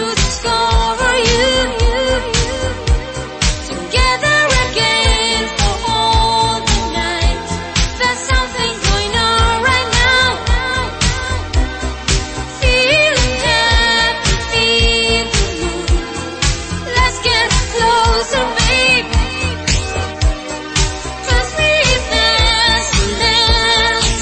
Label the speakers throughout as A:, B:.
A: discover you together again for all the night. There's something going on right now. Feeling happy, feel the mood. Let's get closer, baby. Trust me, dance and dance.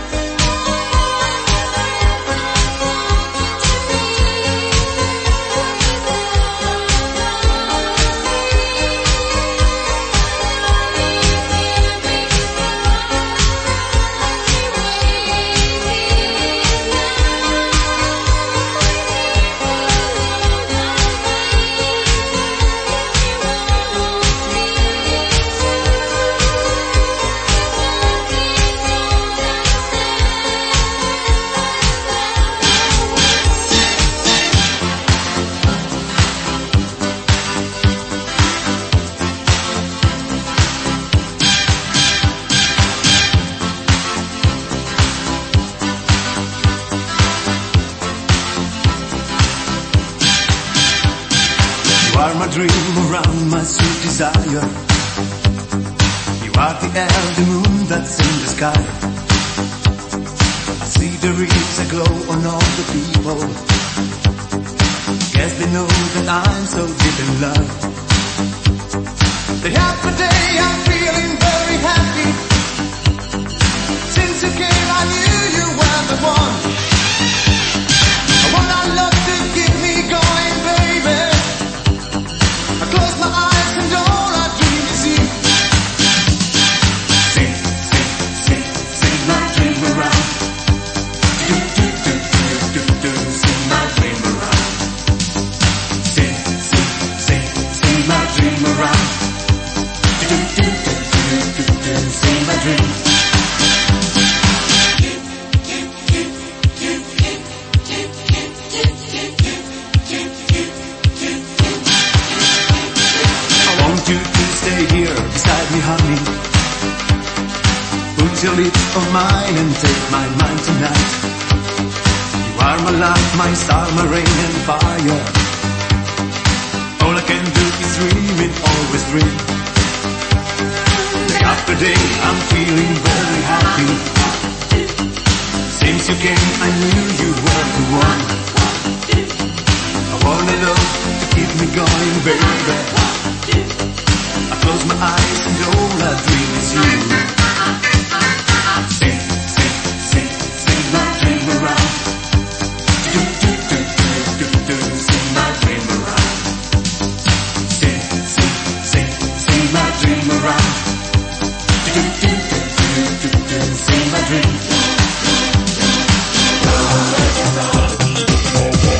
B: You are my dream around my sweet desire. You are the air, the moon that's in the sky. I see the rays that glow on all the people. Guess they know that I'm so deep in love. The happy day, I'm feeling very happy. Since you came, I knew you were the one. I want our love to keep me going, baby. I close my eyes and all I dream is you. Sing, sing, sing, sing my dream around. Do, do, do, do, do, do, sing my dream around. Sing, sing, sing, sing my dream around. Do, do, do, do, do, do, sing my dream. You to stay here beside me, honey. Put your lips on mine and take my mind tonight. You are my light, my star, my rain and fire. All I can do is dream it, always dream. Day after day, I'm feeling very happy. Since you came, I knew you were the one. I wanna love to keep me going, baby. I close my eyes and all I dream is you. Sing, sing, sing, sing my dream around. Do, do, do, do, do, do, sing my dream around. Sing, sing, sing, sing my dream around. Do, do, do, do, do, do, sing my dream.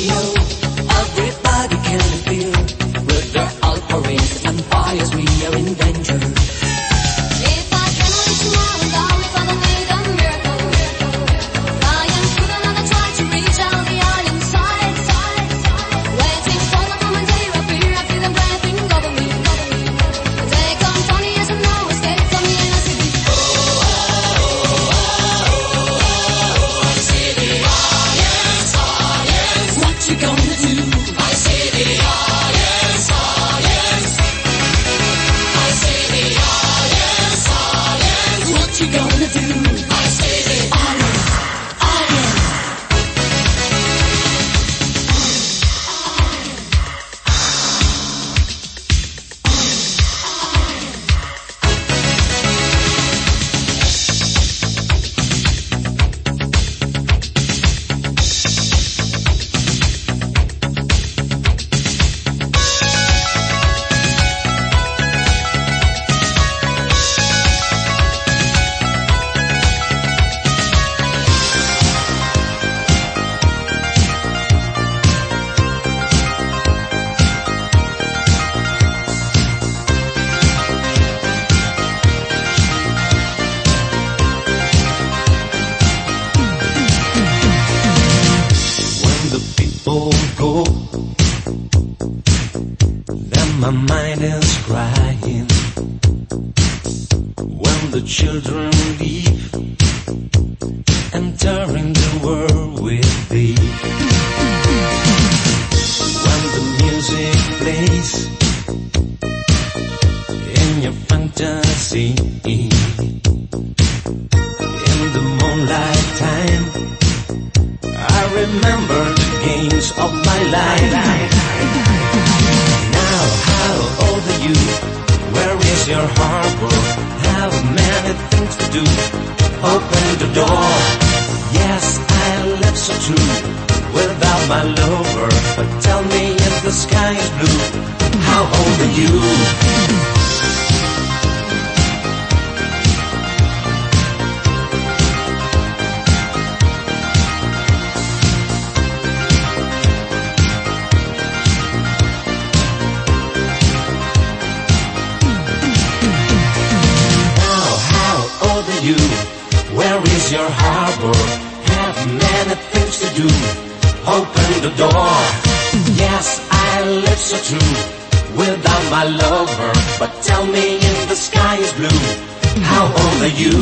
B: radio. Everybody can feel with their outpourings and fires we are in danger.
A: If I cannot reach now and all we Father made a miracle. Flying through the night I try to reach out the island side. Waiting for the moment they appear, I feel them breathing over me. They come funny as no escape from the inner city.
B: What you gonna do?
A: I say the audience. I say the audience.
B: What you gonna do?
A: I say the
C: My mind is crying when the children leave, entering the world with thee. When the music plays in your fantasy, in the moonlight time, I remember the games of my life. Now, how old are you? Where is your harbor? Have many things to do. Open the door. Yes, I live so true without my lover. But tell me if the sky is blue, how old are you? Where is your harbor? Have many things to do. Open the door. Yes, I live so true without my lover. But tell me if the sky is blue, how old are you?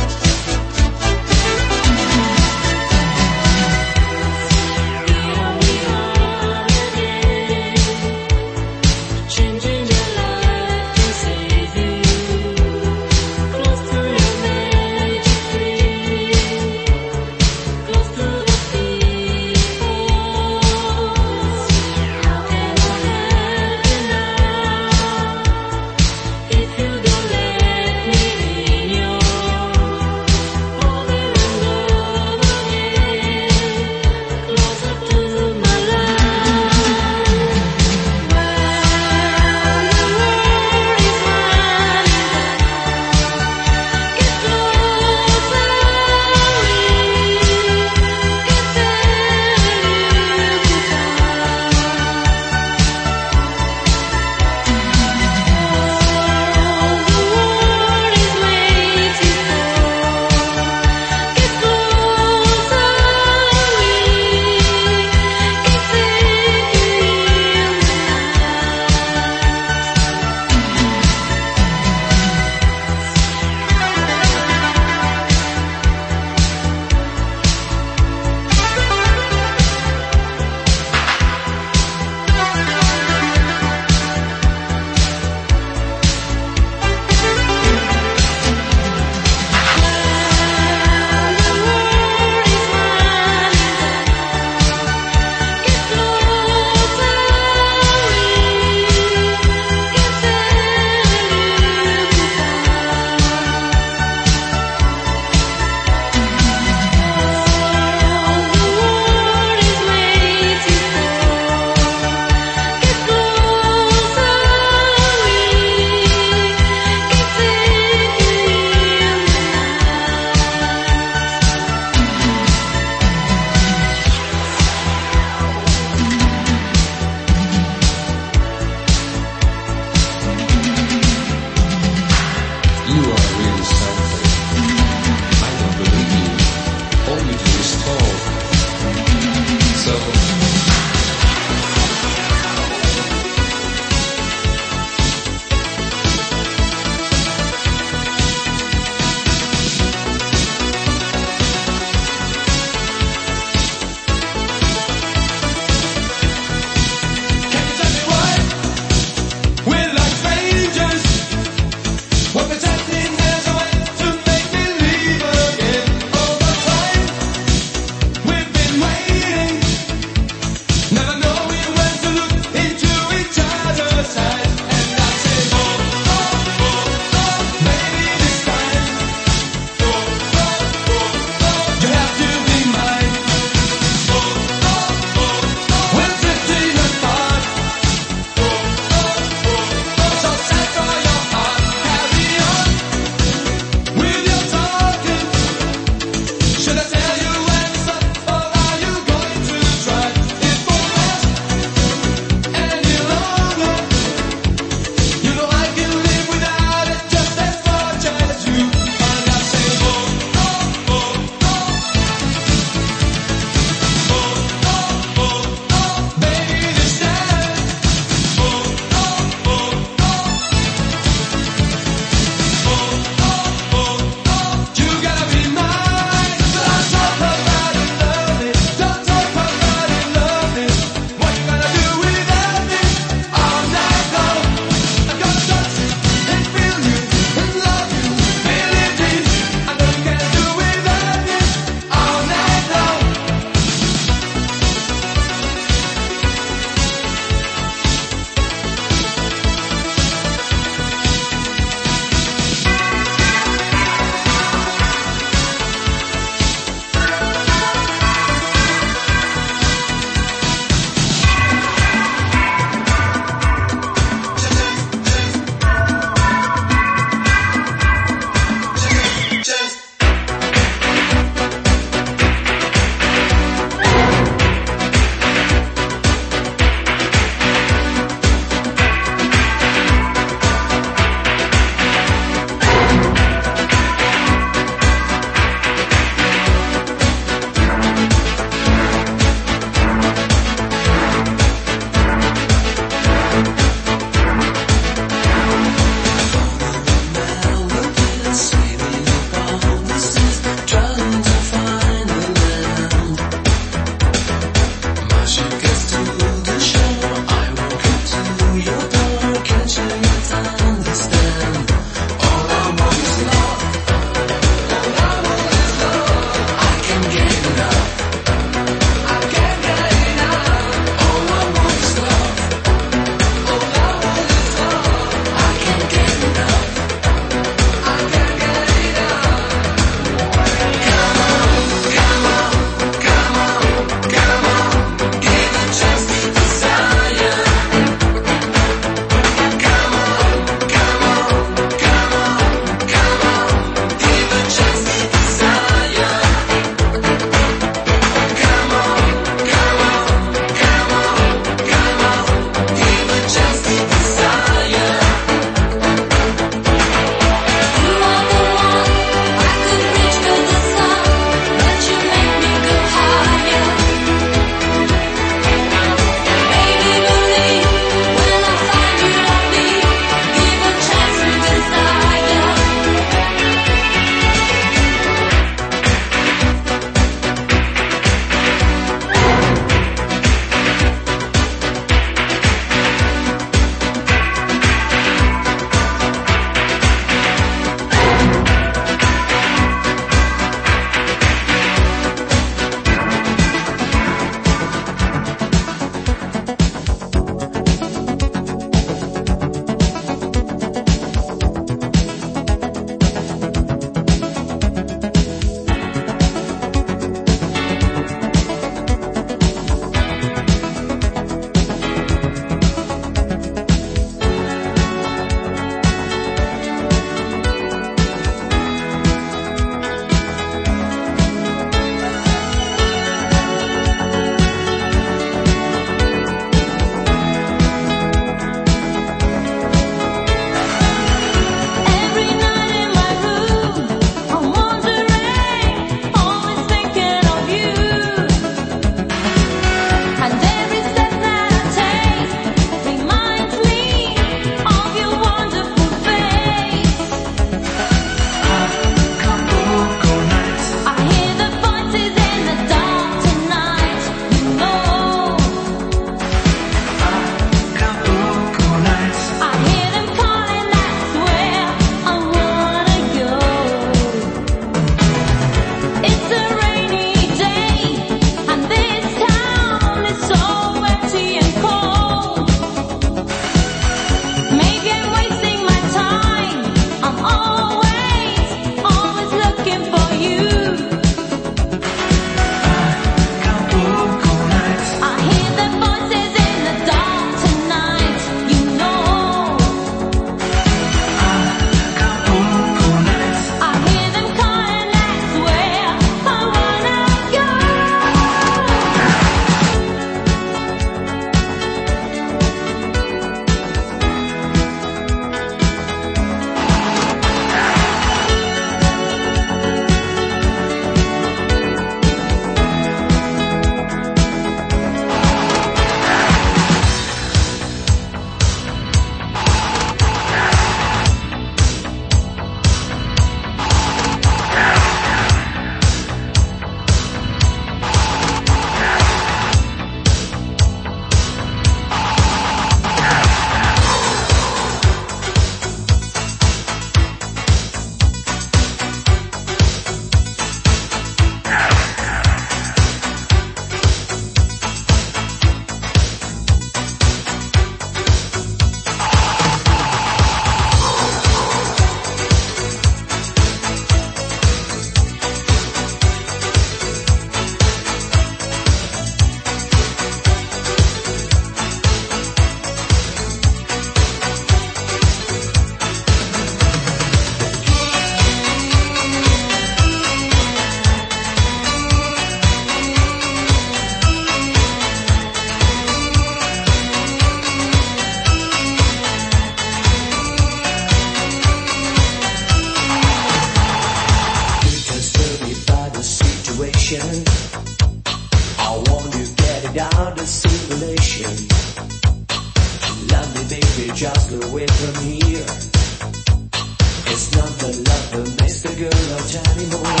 C: station. I want to get it out of simulation. Love me baby, just go away from here. It's not the love that makes the girl out anymore.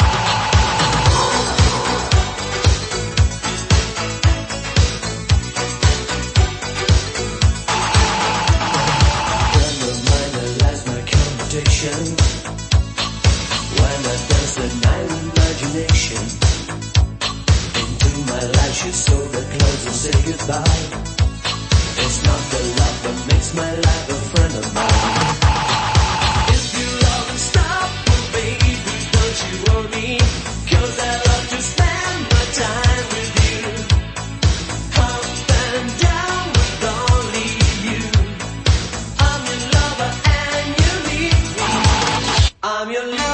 C: Friend of mine that lies my competition. When I dance the night imagination. Into my life she saw the clothes and say goodbye. It's not the love that makes my life a friend of mine. If you love and stop, well baby, don't you worry. 'Cause I love to spend my time with you. Up and down with only you. I'm your lover and you need me. I'm your lover.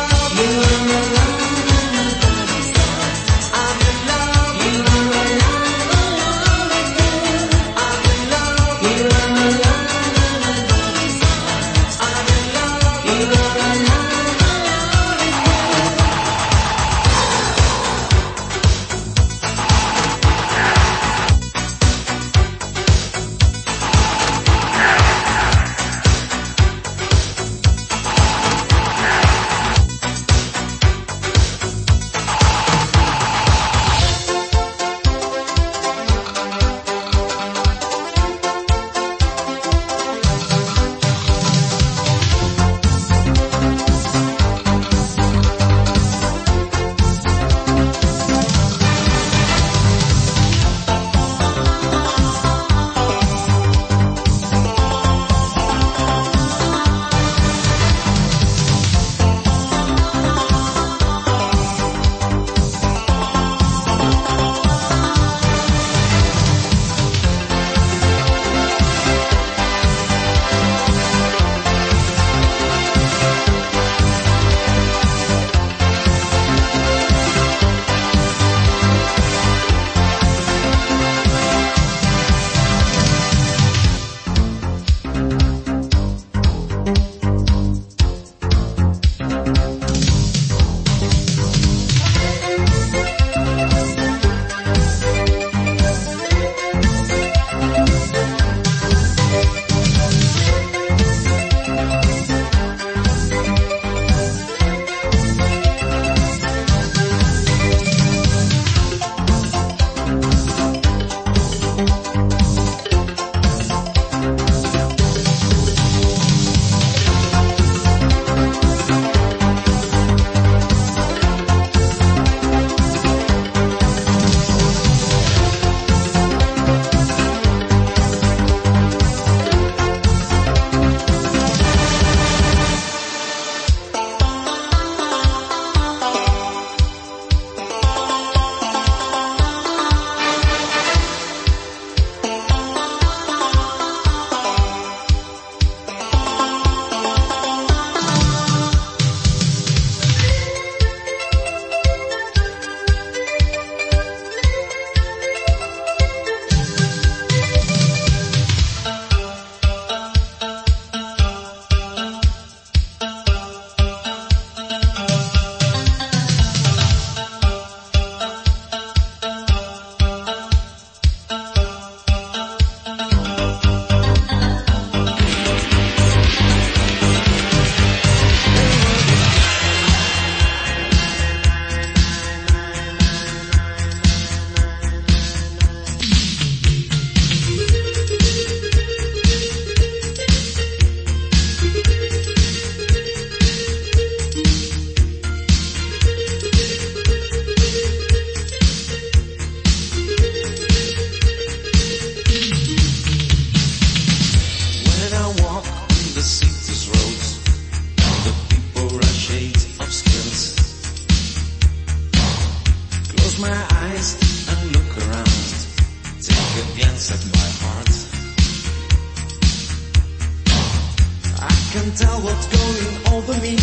C: can tell what's going over me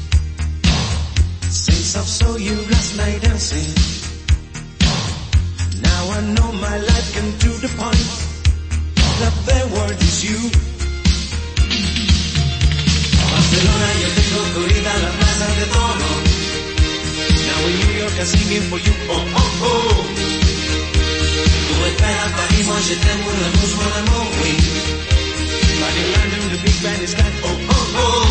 C: since I saw you last night dancing. Now I know my life came to the point that the word is you. Barcelona, yo tengo corrida la plaza de tono. Now in New York Jamaica singing for you. Oh, oh, oh. Tout est fait à Paris, moi je t'aime, mon amour, oui. Paris, London, the big band is back. Oh, oh, oh.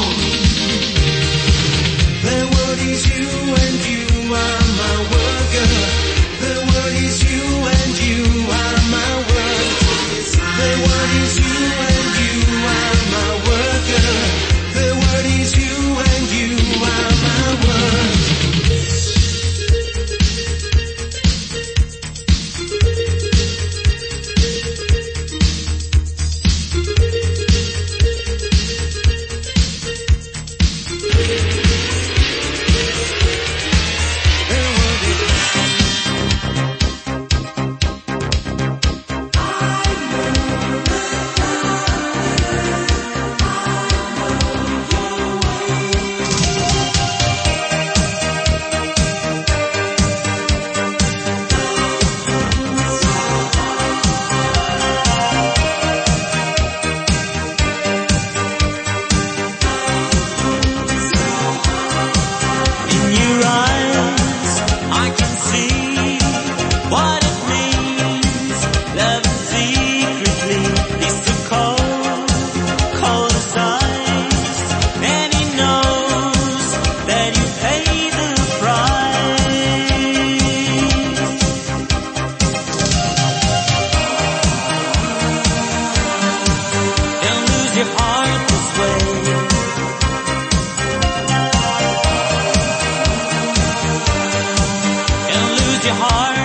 C: The world is you and you are my world, girl. The world is you and you are my world. The world is you and you are my world, girl. The world is you and you are my world. Your heart